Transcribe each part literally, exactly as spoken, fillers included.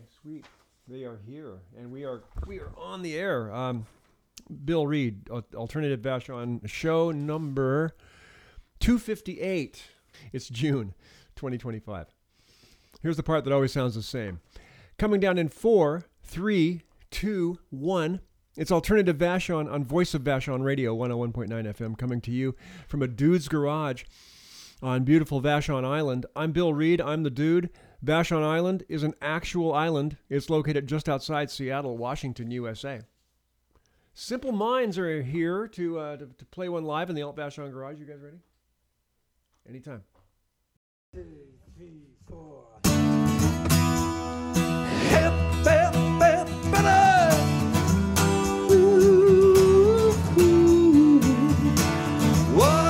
Sweet. They are here, and we are we are on the air. Um, Bill Reed, Alternative Vashon, show number two fifty-eight. It's June twenty twenty-five. Here's the part that always sounds the same. Coming down in four, three, two, one. It's Alternative Vashon on Voice of Vashon Radio, one oh one point nine F M, coming to you from a dude's garage on beautiful Vashon Island. I'm Bill Reed. I'm the dude. Vashon Island is an actual island. It's located just outside Seattle, Washington, U S A. Simple Minds are here to uh, to, to play one live in the Alt Vashon Garage. You guys ready? Anytime. Two, three, four. Hip, hip, hip, better. Ooh, ooh. Whoa.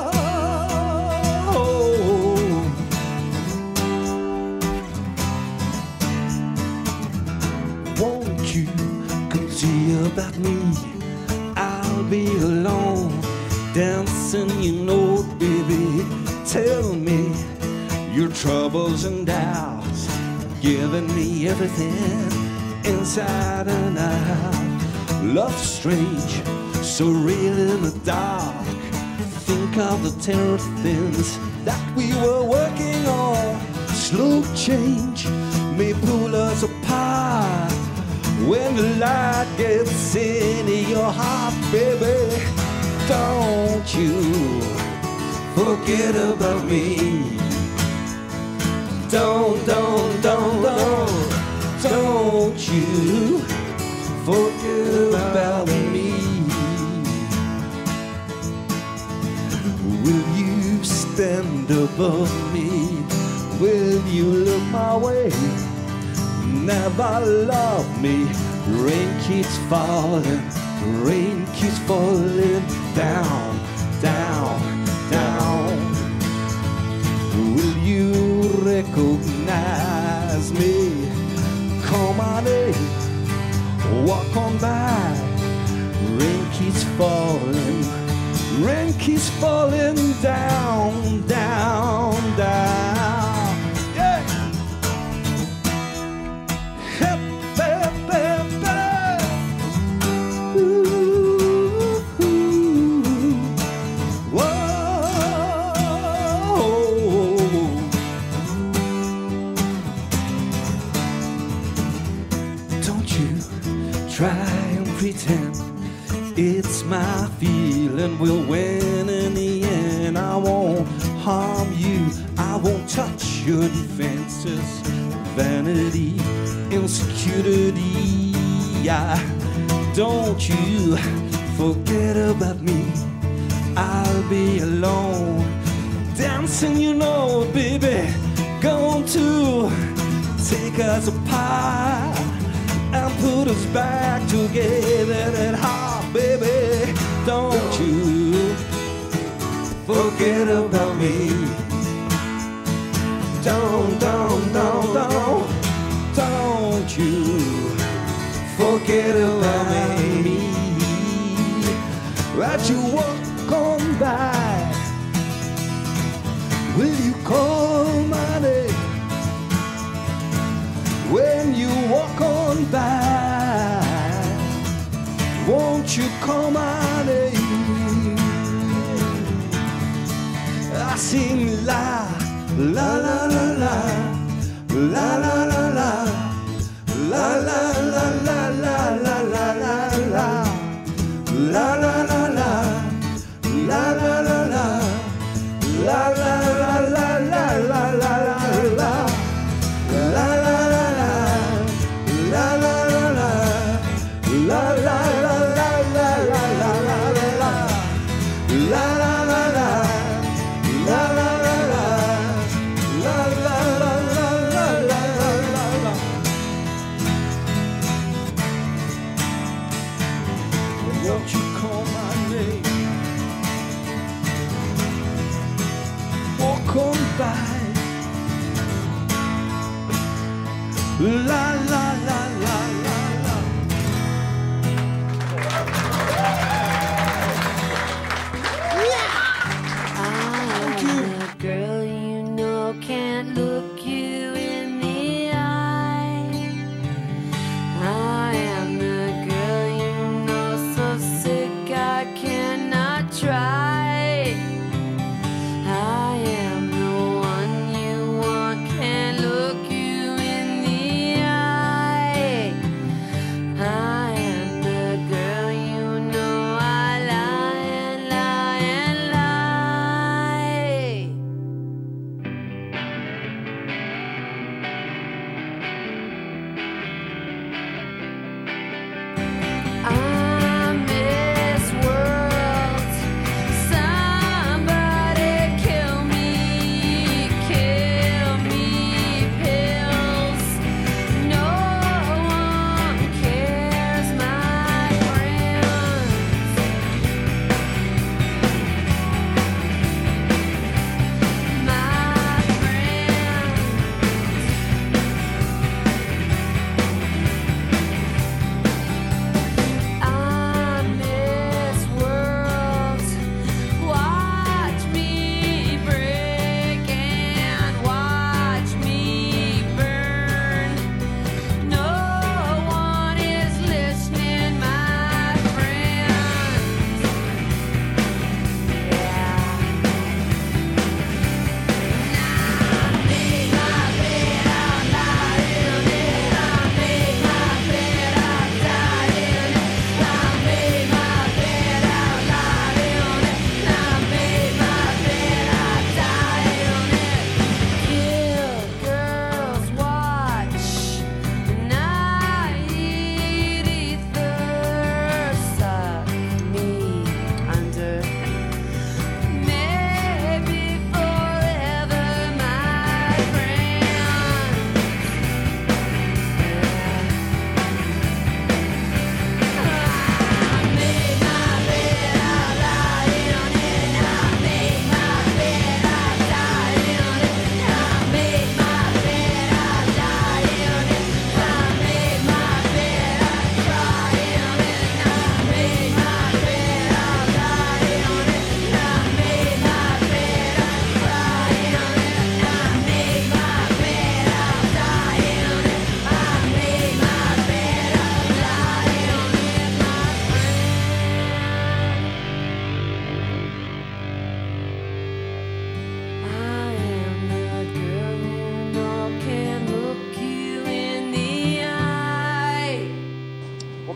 Won't you come see about me? I'll be alone, dancing, you know, baby. Tell me your troubles and doubts, giving me everything inside and out. Love strange, so real in the dark. Think of the terrible things that we were working on. Slow change may pull us apart. When the light gets into your heart, baby, don't you forget about me. Don't, don't, don't, don't, don't you forget about me. Will you stand above me? Will you look my way? Never love me. Rain keeps falling, rain keeps falling down, down, down. Will you recognize me? Come on in, walk on by. Rain keeps falling, rain keeps falling down, down, down. Yeah. Hip, hip, hip, hip. Ooh, ooh. Whoa. Don't you try and pretend it's my feeling will win in the end. I won't harm you, I won't touch your defenses. Vanity, insecurity, yeah. Don't you forget about me. I'll be alone, dancing, you know, baby. Going to take us apart and put us back together at heart, baby. Don't you forget about me. Don't, don't, don't, don't, don't you forget about me. As you walk on by, will you call my name? When you walk on by, won't you call my name? I sing la, la la la la, la la la la, la la la la la la la la la, la la la la, la la la la, la la la la la la la la la. La la la la, la la la la, la la la la la la la la, la la la la, la la la la, la la la la la la la. Won't you call my name? Walk on by. La la la la la la. I'm a girl you know can't look you in the eye.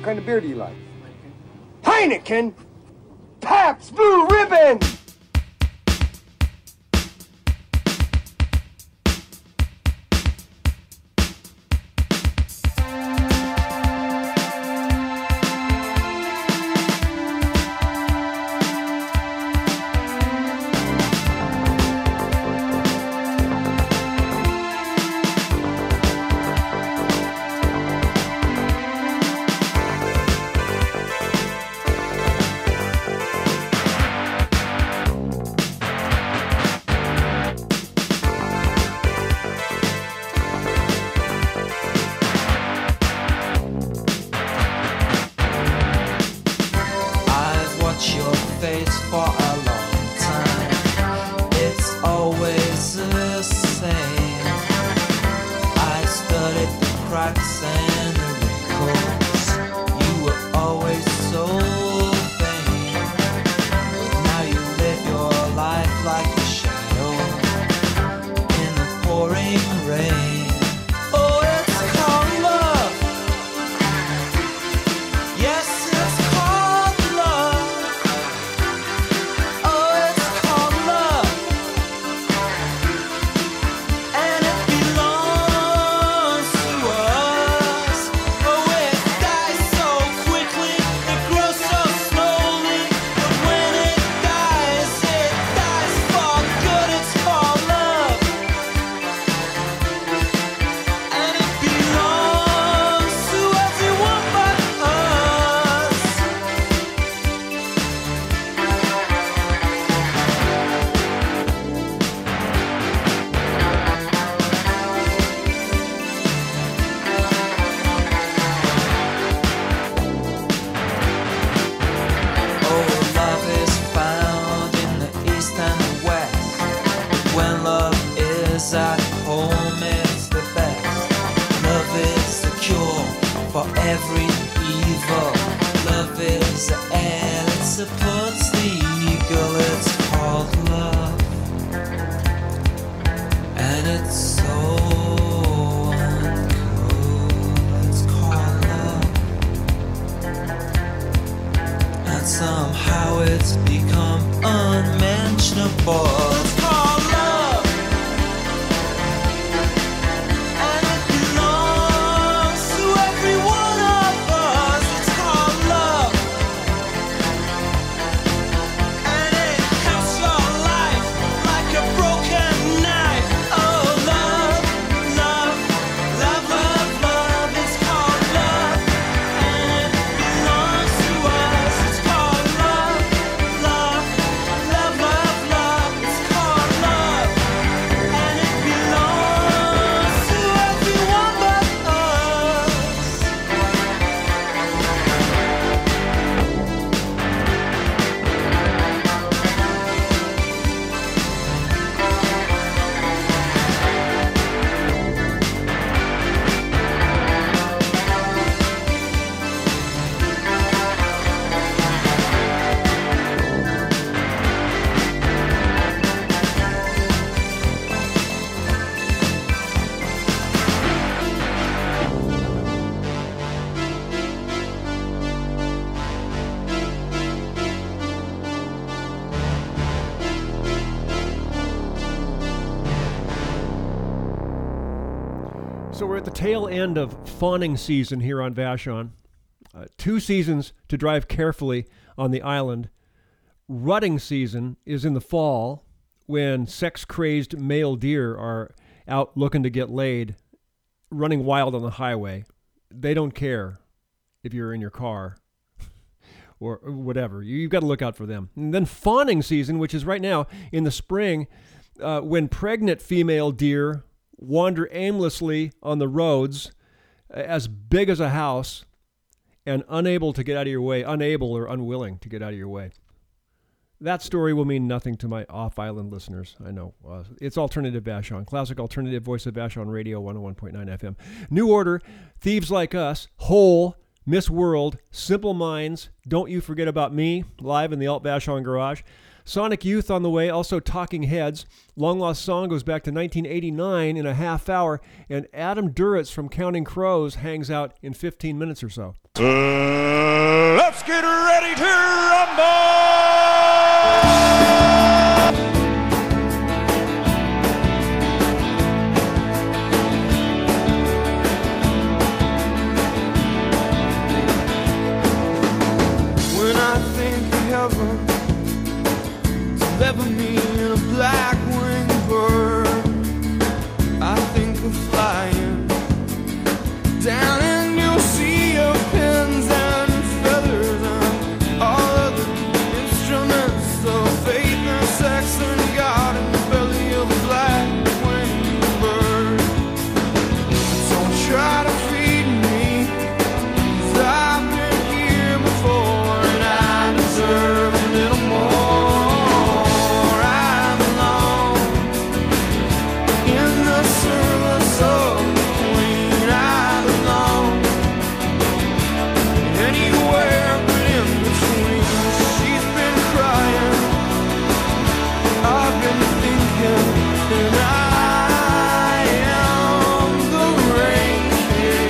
kind of beer do you like? Heineken! Pabst Blue Ribbon! So we're at the tail end of fawning season here on Vashon. Uh, two seasons to drive carefully on the island. Rutting season is in the fall when sex-crazed male deer are out looking to get laid, running wild on the highway. They don't care if you're in your car or whatever. You, you've got to look out for them. And then fawning season, which is right now in the spring, uh, when pregnant female deer wander aimlessly on the roads as big as a house and unable to get out of your way, unable or unwilling to get out of your way. That story will mean nothing to my off-island listeners, I know. Uh, it's Alternative Vashon, classic alternative voice of Vashon Radio, one oh one point nine F M. New Order, Thieves Like Us, Hole, Miss World, Simple Minds, Don't You Forget About Me, live in the Alt Vashon Garage. Sonic Youth on the way, also Talking Heads. Long Lost Song goes back to nineteen eighty-nine in a half hour, and Adam Duritz from Counting Crows hangs out in fifteen minutes or so. Uh, let's get ready to rumble! When I think of heaven, it's never me in a black winged bird. I think of flying down and you'll see your pins and feathers and all of the instruments of faith and sex and God in the belly of a black winged bird. Don't try to feed me, 'cause I've been here before and I deserve a little more. I belong in the service of the Queen. I belong anywhere but in between. She's been crying, I've been thinking, and I am the rain king.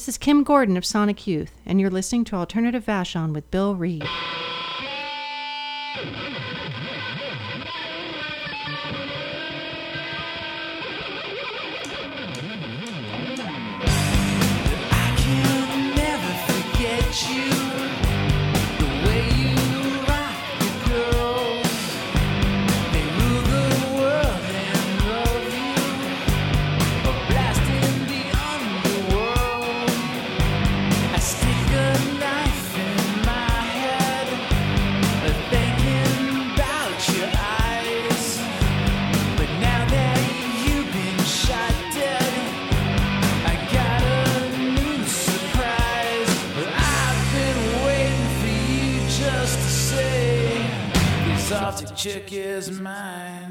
This is Kim Gordon of Sonic Youth, and you're listening to Alternative Vashon with Bill Reed. Chick is mine.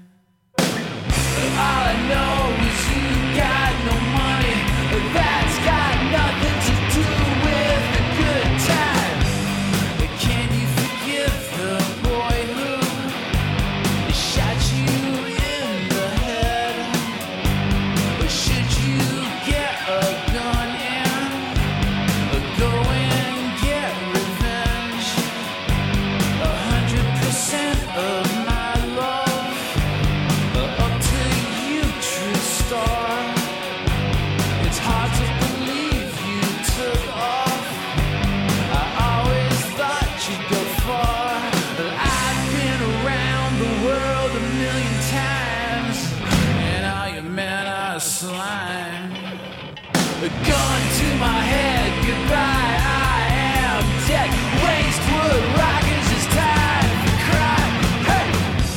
All I know is you got no money. That's got nothing to do with a good time. Can you forgive the boy who shot you in the head? Or should you get a gun and go and get revenge? A hundred percent of my love, up to you, true star. It's hard to believe you took off. I always thought you'd go far, but I've been around the world a million times, and all your men are slime. A gun to my head, goodbye, I am dead. Wastewood rockers, it's time to cry. Hey!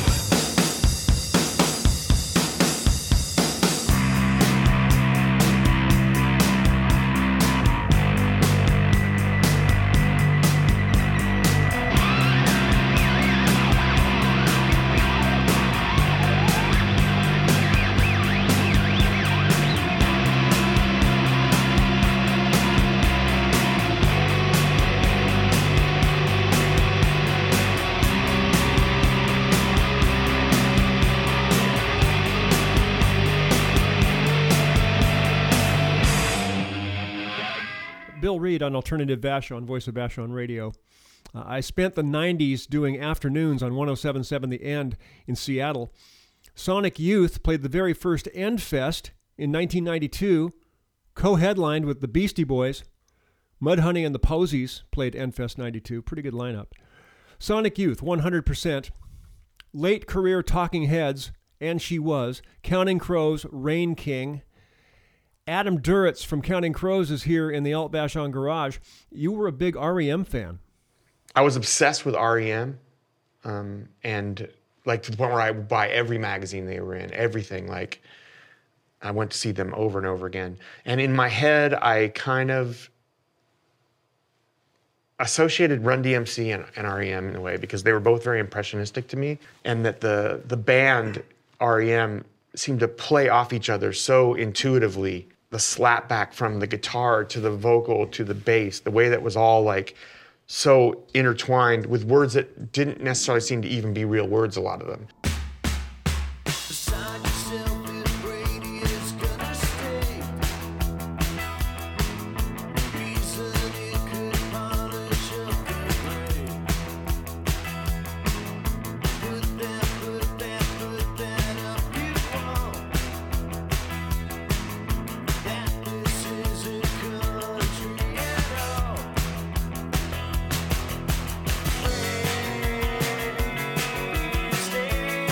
Bill Reed on Alternative Vashon, Voice of Vashon Radio. Uh, I spent the nineties doing afternoons on one oh seven point seven The End in Seattle. Sonic Youth played the very first End Fest in nineteen ninety-two, co-headlined with the Beastie Boys. Mudhoney and the Posies played End Fest ninety-two. Pretty good lineup. Sonic Youth, one hundred percent. Late career Talking Heads, And She Was. Counting Crows, Rain King. Adam Duritz from Counting Crows is here in the Alt Vashon Garage. You were a big R E M fan. I was obsessed with R E M, um, and like to the point where I would buy every magazine they were in, everything. Like I went to see them over and over again. And in my head, I kind of associated Run D M C and, and R E M in a way because they were both very impressionistic to me, and that the the band R E M seemed to play off each other so intuitively. The slap back from the guitar to the vocal to the bass, the way that was all like so intertwined with words that didn't necessarily seem to even be real words, a lot of them. Stay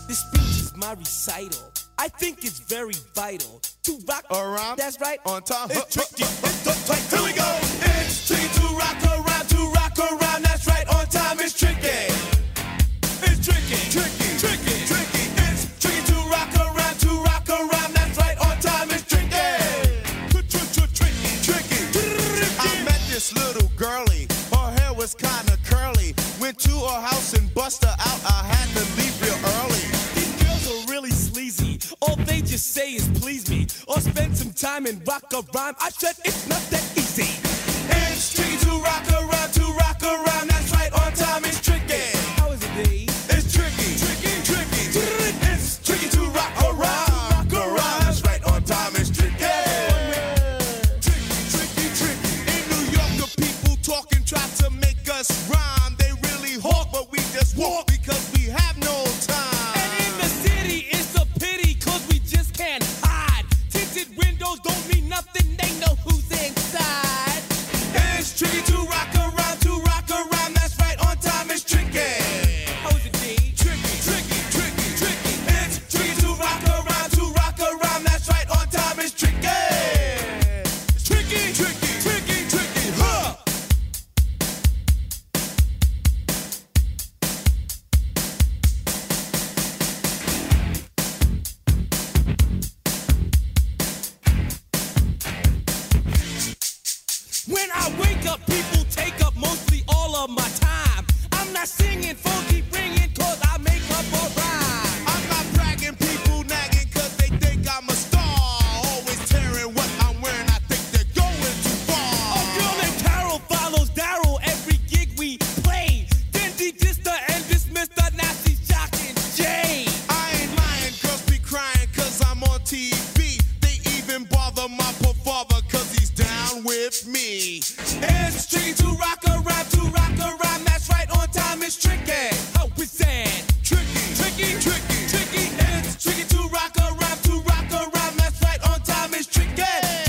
This speech is my recital. I think it's very vital to rock around. That's right, on time. It's tricky. It's the tight. Here we go. It's tricky to rock around, to rock around. That's right, on time. It's tricky. It's tricky, tricky, tricky, tricky. It's tricky to rock around, to rock around. That's right, on time. It's tricky. Tricky, tricky. I met this little girlie. Her hair was kinda curly. Went to her house and bust her out. I had to leave real early. These girls are really sleazy. All they just say is please me, or spend some time and rock a rhyme. I said it's not that easy. It's tricky to rock around, to rock around. That's right, on time. It's tricky. How is it, B? It's tricky, tricky, tricky. It's tricky to rock around, rock around. That's right, on time. It's tricky. Tricky, tricky, tricky. In New York, the people talking try to make us rhyme. They really hawk, but we just walk because we have no time. And in the city, it's a pity, cause we just can't hide. Tinted windows don't mean nothing, they know who's inside. It's tricky to rock around, to rock around. That's right, on time. It's tricky. How is it, D? Tricky, tricky, tricky, tricky. It's tricky to rock around, to rock around. That's right, on time. It's tricky. It's tricky, tricky, tricky, tricky, huh? When I wake up, people take up mostly all of my time. I'm not singing, phone keep ringing, cause I make up a rhyme. I'm not bragging, people nagging, cause they think I'm a star. Always tearing what I'm wearing, I think they're going too far. A girl named Carol follows Daryl every gig we play. Then he dissed her and dismissed her, now she's shocking Jay. I ain't lying, girls be crying, cause I'm on T V. They even bother my poor father, cause he's down with me. It's tricky to rock around, to rock around. That's right, on time. It's tricky. How is that? Tricky, tricky, tricky, tricky. It's tricky to rock around, to rock around. That's right, on time. It's tricky.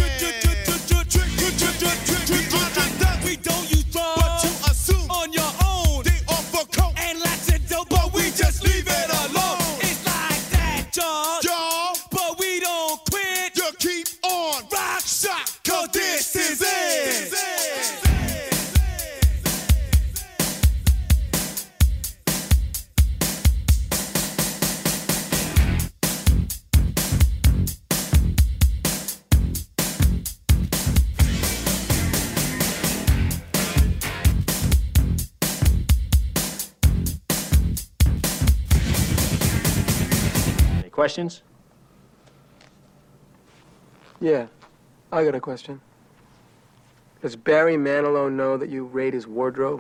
We don't use drugs, but you assume on your own. They offer coke and lots of dope, but we just leave it alone. It's like that, y'all. Y'all, but we don't quit. You keep on rock, shock, cause this is it. Any questions? Yeah, I got a question. Does Barry Manilow know that you raid his wardrobe?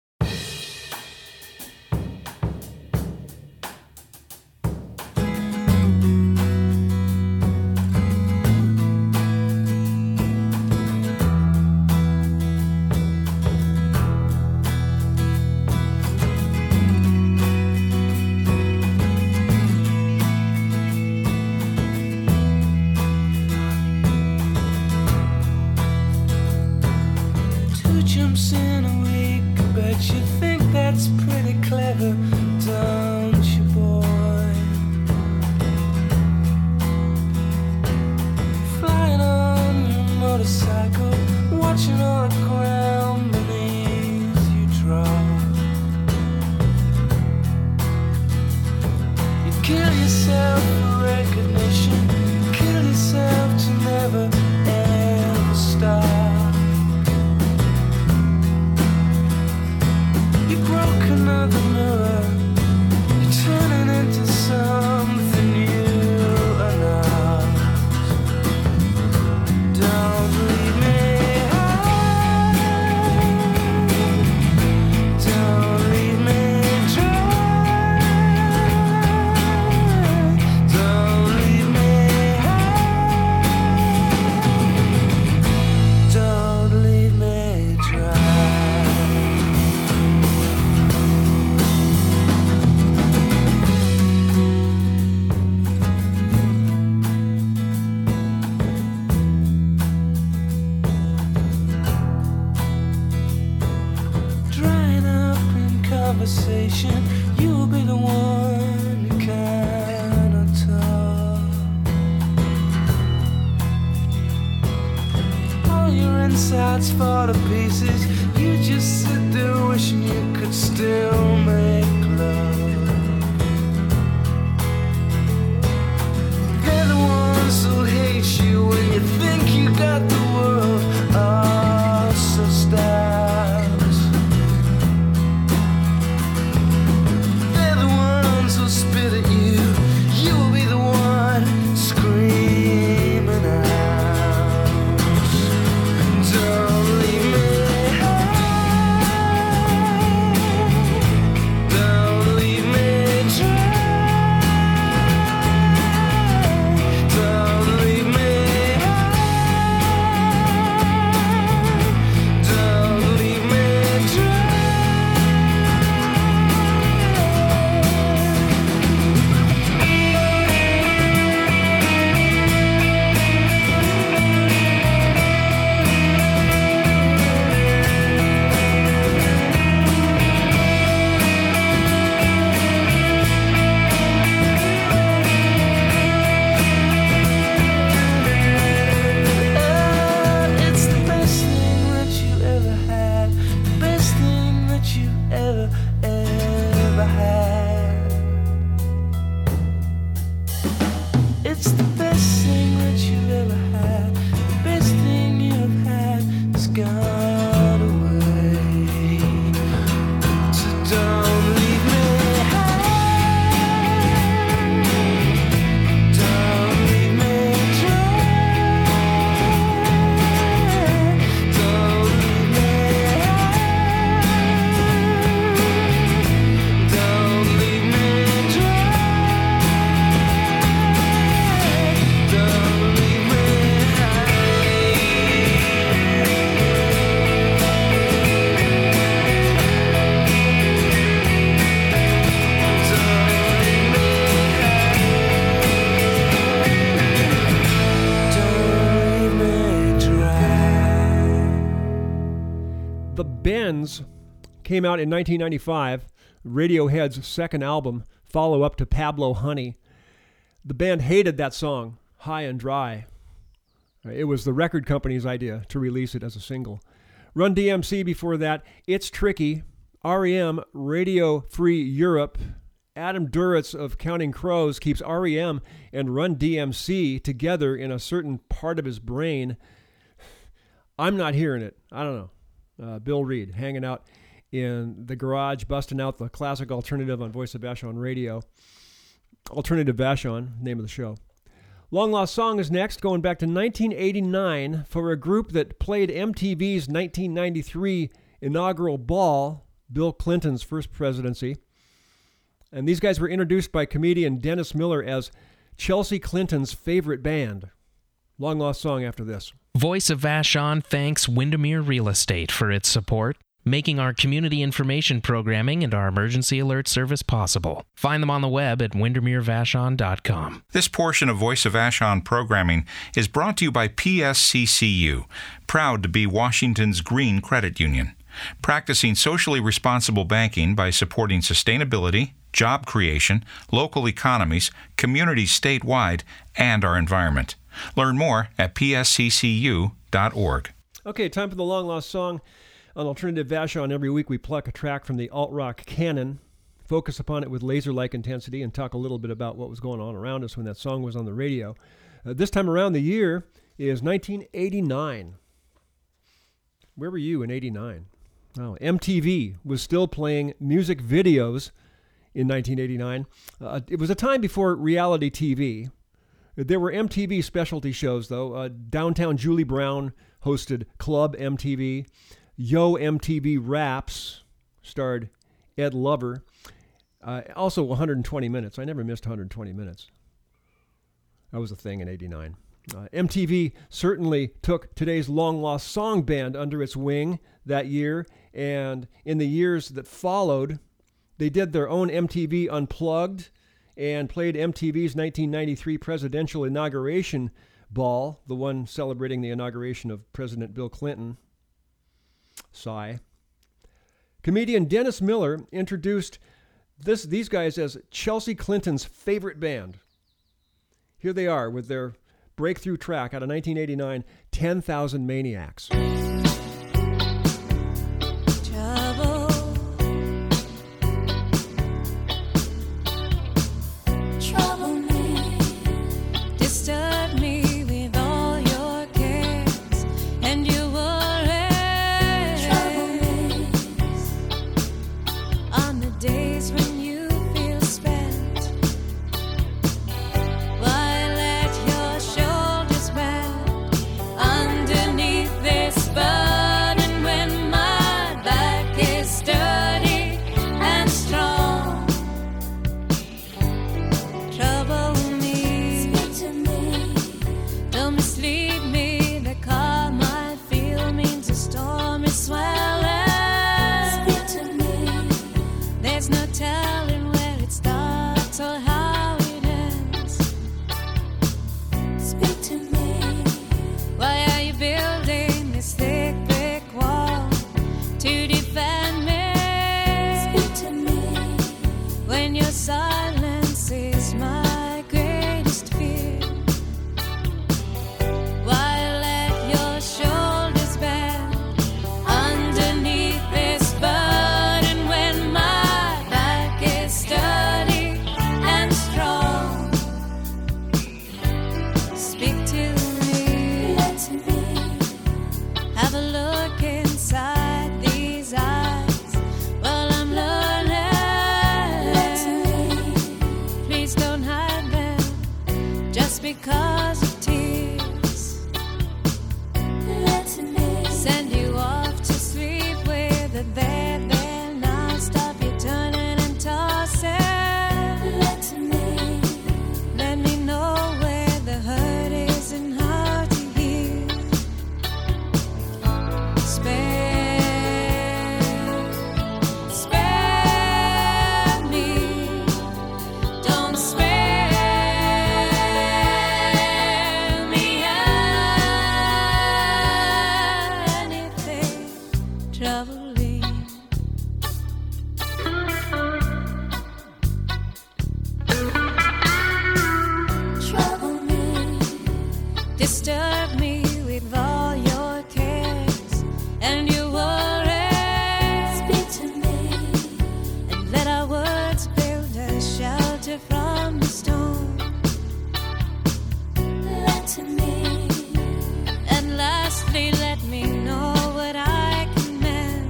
Two jumps in a week, bet you think that's pretty clever, don't you, boy? Flying on your motorcycle, watching all the ground beneath you drop. You kill yourself for recognition, kill yourself to never ever stop. You broke another mirror, you're turning into something you are not. Don't leave me high, don't leave me dry, don't leave me high, don't leave me dry. Drying up in conversation, you'll be the one who can insides fall to pieces. You just sit there wishing you could still make love. They're the ones who hate you when you think you got the world. Oh, so stars. They're the ones who spit at you. You will be the one screaming out. Don't leave me high. Don't leave me dry. Don't leave me high. Don't leave me dry. It's the best thing that you ever had, the best thing that you ever, ever had. It's the best thing that you ever had, the best thing you've had has gone away. So don't leave me high. Don't leave me dry. Don't leave me high. Don't leave me dry. Don't leave me Don't leave me dry. The Bends came out in nineteen ninety-five, Radiohead's second album, follow-up to Pablo Honey. The band hated that song, High and Dry. It was the record company's idea to release it as a single. Run D M C before that, It's Tricky, R E M, Radio Free Europe. Adam Duritz of Counting Crows keeps R E M and Run D M C together in a certain part of his brain. I'm not hearing it. I don't know. Uh, Bill Reed hanging out in the garage, busting out the classic alternative on Voice of Vashon Radio. Alternative Vashon, name of the show. Long Lost Song is next, going back to nineteen eighty-nine for a group that played M T V's nineteen ninety-three inaugural ball, Bill Clinton's first presidency. And these guys were introduced by comedian Dennis Miller as Chelsea Clinton's favorite band. Long Lost Song after this. Voice of Vashon thanks Windermere Real Estate for its support, making our community information programming and our emergency alert service possible. Find them on the web at windermere vashon dot com. This portion of Voice of Vashon programming is brought to you by P S C C U, proud to be Washington's green credit union, practicing socially responsible banking by supporting sustainability, job creation, local economies, communities statewide, and our environment. Learn more at p s c c u dot org. Okay, time for the Long Lost Song. On Alternative Vashon, every week we pluck a track from the alt-rock canon, focus upon it with laser-like intensity, and talk a little bit about what was going on around us when that song was on the radio. Uh, this time around, the year is nineteen eighty-nine. Where were you in eighty-nine? Oh, M T V was still playing music videos in nineteen eighty-nine. Uh, it was a time before reality T V. There were M T V specialty shows, though. Uh, Downtown Julie Brown hosted Club M T V. Yo M T V Raps starred Ed Lover. Uh, also one hundred twenty minutes. I never missed one hundred twenty minutes. That was a thing in eighty-nine. Uh, M T V certainly took today's long-lost song band under its wing that year, and in the years that followed, they did their own M T V Unplugged and played M T V's nineteen ninety-three presidential inauguration ball, the one celebrating the inauguration of President Bill Clinton. Sigh. Comedian Dennis Miller introduced this these guys as Chelsea Clinton's favorite band. Here they are with their breakthrough track out of nineteen eighty-nine, ten thousand Maniacs. Trouble, trouble me, disturb me with all your cares and your worries. Trouble me on the days when you feel spent. Why let your shoulders bend underneath this burden when my back is sturdy and strong? Trouble me, speak to me, don't mislead me. The calm I feel means a storm is swelling. Speak to me, there's no telling where it starts or how it ends. Speak to me, why are you building this thick brick wall to defend me? Speak to me, when your silence is my greatest fear. Why let your shoulders bend underneath this burden when my back is sturdy and strong? Speak to me, let me have a look inside these eyes. Well, I'm learning. Please don't hide them just because of tears. Let me send you off to sleep with a bed there non-stop. You're turning and tossing. Let me, let me know where the hurt is and how to heal. Spare, spare me, don't spare me anything troubling. Trouble me, disturb me with all your cares and your worries. Speak to me, and let our words build a shelter from the storm. Let me, and lastly, let me know what I can mend.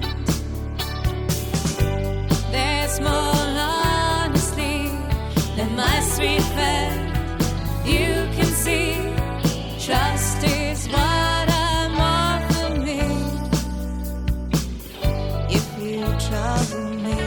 There's more honesty than my sweet friend. You can see, trust is what I'm offering me. If you trouble me.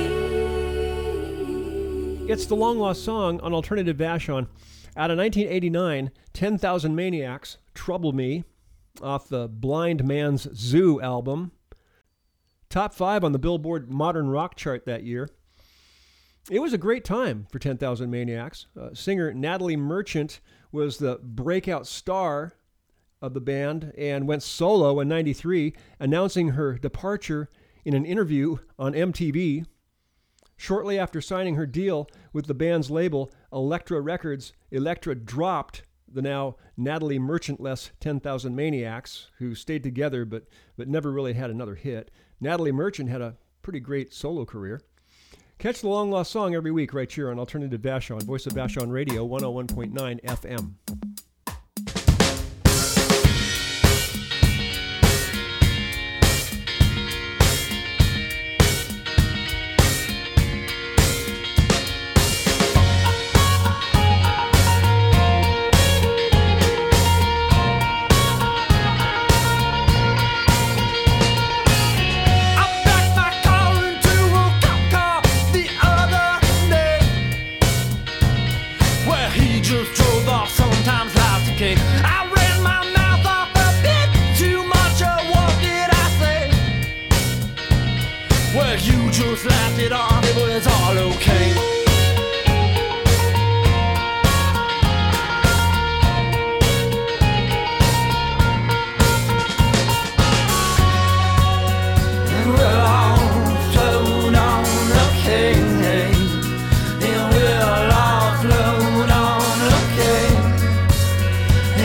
It's the long-lost song on Alternative Vashon out of nineteen eighty-nine, ten thousand Maniacs, Trouble Me, off the Blind Man's Zoo album. Top five on the Billboard Modern Rock chart that year. It was a great time for ten thousand Maniacs. Uh, singer Natalie Merchant was the breakout star of the band and went solo in ninety-three, announcing her departure in an interview on M T V. Shortly after signing her deal with the band's label, Elektra Records, Elektra dropped the now Natalie Merchant-less ten thousand Maniacs, who stayed together but, but never really had another hit. Natalie Merchant had a pretty great solo career. Catch the long-lost song every week right here on Alternative Vashon, Voice of Vashon Radio, one oh one point nine F M. just laughed it off, it was all okay. And we're all flown on okay, and we're all flown on okay,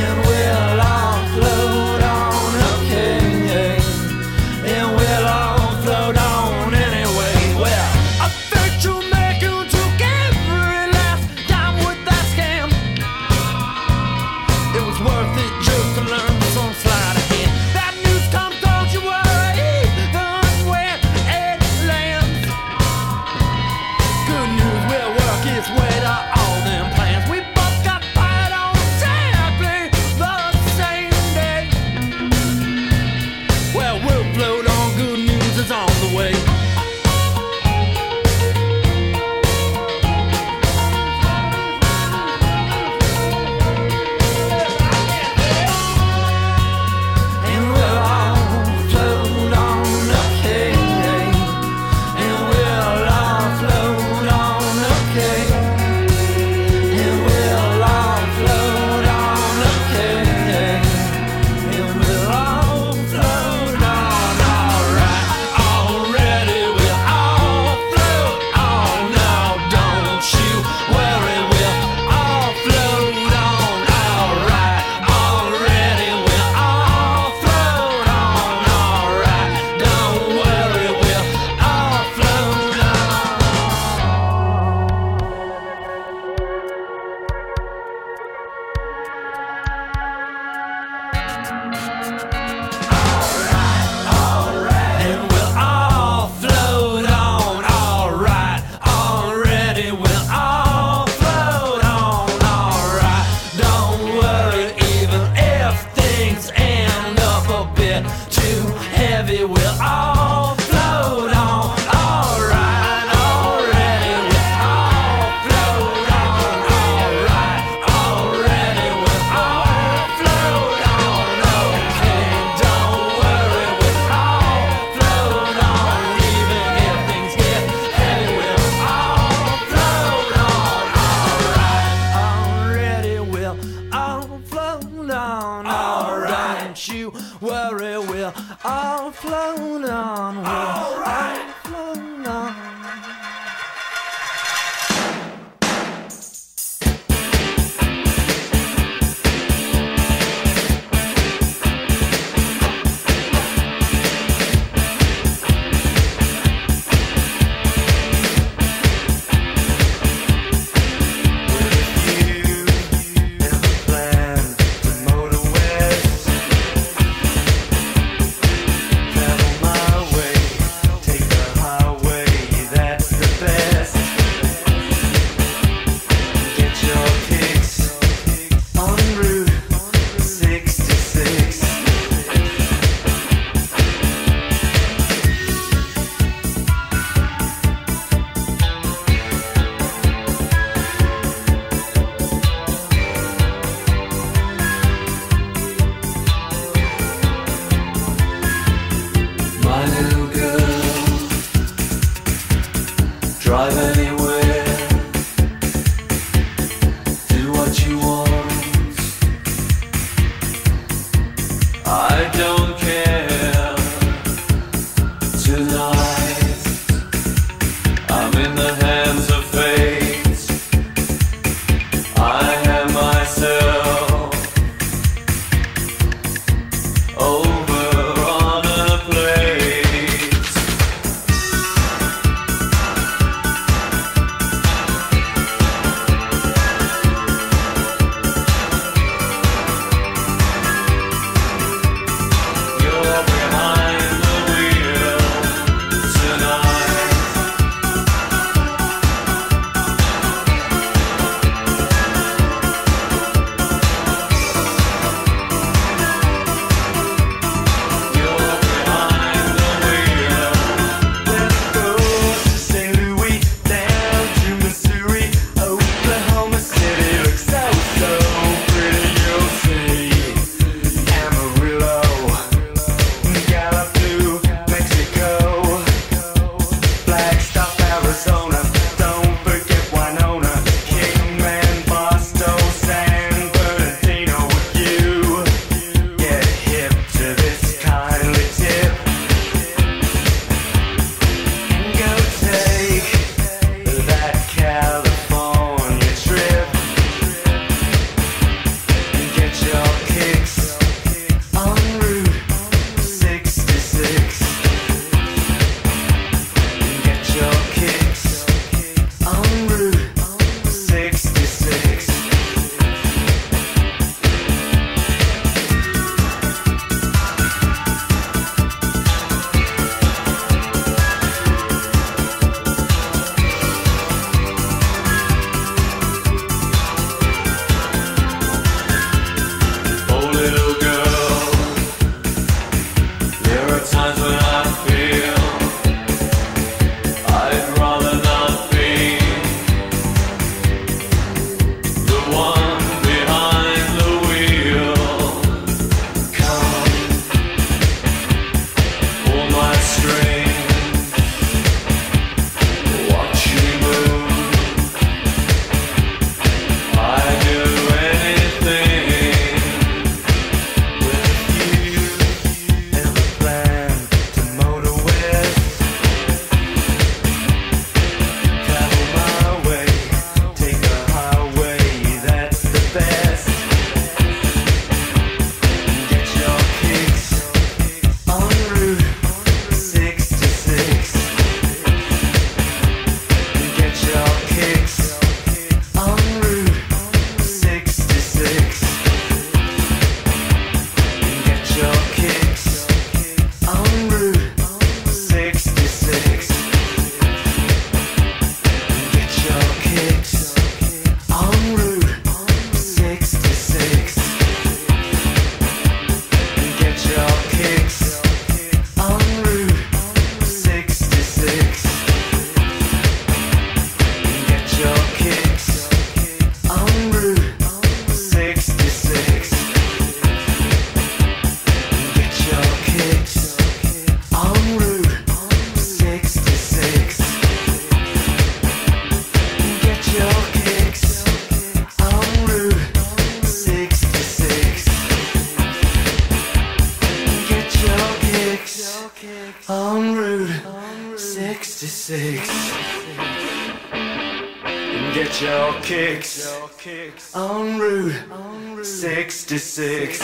drive anywhere, do what you want. I don't care. Tonight I'm in the hands of fate. I have myself over on a plate. You're behind the wheel tonight. You're behind the wheel. Let's go to Saint Louis, down to Missouri, Oklahoma City looks so so pretty. You'll see Amarillo, Gallup, New Mexico, Flagstaff, Arizona. Don't forget Winona, Kingman, Boston, San Bernardino. With you, get hip to this kindly tip and go take that California trip and get your kicks on Route sixty-six. And get your kicks on Route sixty-six. Oh, little girl, there are times when I feel I'd rather not be the one behind the wheel. Come, pull my string, watch me move. I'd do anything with you. Have a plan to motor west, travel my way, take a highway that's the best. Get your kicks on Route sixty-six. Get your kicks on Route sixty-six. Get your kicks on Route sixty-six. Get your kicks on Route sixty-six. Get your kicks on Route sixty-six. Get your kicks on Route sixty-six. Get your kicks on Route sixty-six. Get your kicks on Route sixty-six. Get your kicks on Route sixty-six. Get your kicks on Route sixty-six.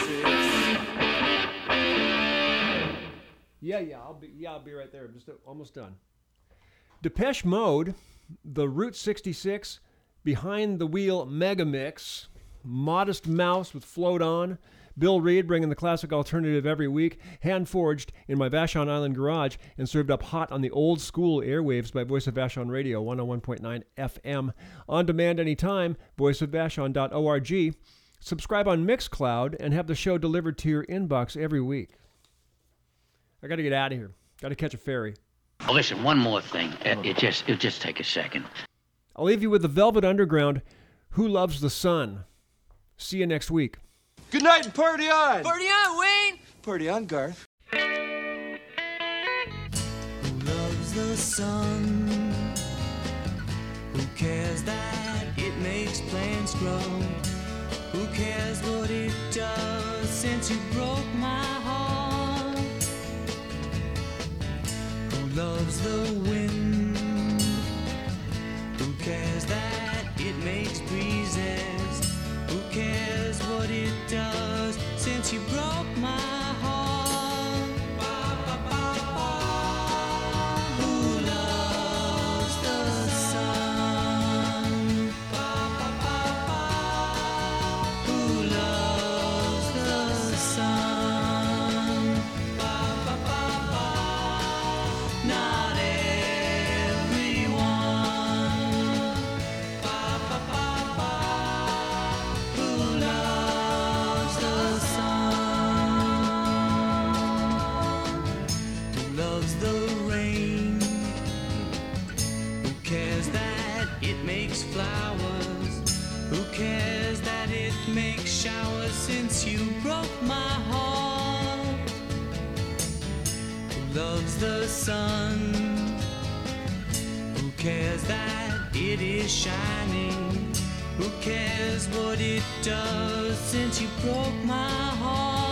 Yeah, yeah, I'll be yeah, I'll be right there. I'm just uh, almost done. Depeche Mode, the Route sixty-six Behind the Wheel Mega Mix, Modest Mouse with Float On, Bill Reed bringing the classic alternative every week, hand-forged in my Vashon Island garage and served up hot on the old school airwaves by Voice of Vashon Radio, one oh one point nine F M. On demand anytime, voice of vashon dot org. Subscribe on Mixcloud and have the show delivered to your inbox every week. I got to get out of here. Got to catch a ferry. Oh, listen, one more thing. Uh, it just, it'll just take a second. I'll leave you with the Velvet Underground, Who Loves the Sun. See you next week. Good night and party on! Party on, Wayne! Party on, Garth. Who loves the sun? flowers? Who cares that it makes showers since you broke my heart? Who loves the sun? Who cares that it is shining? Who cares what it does since you broke my heart?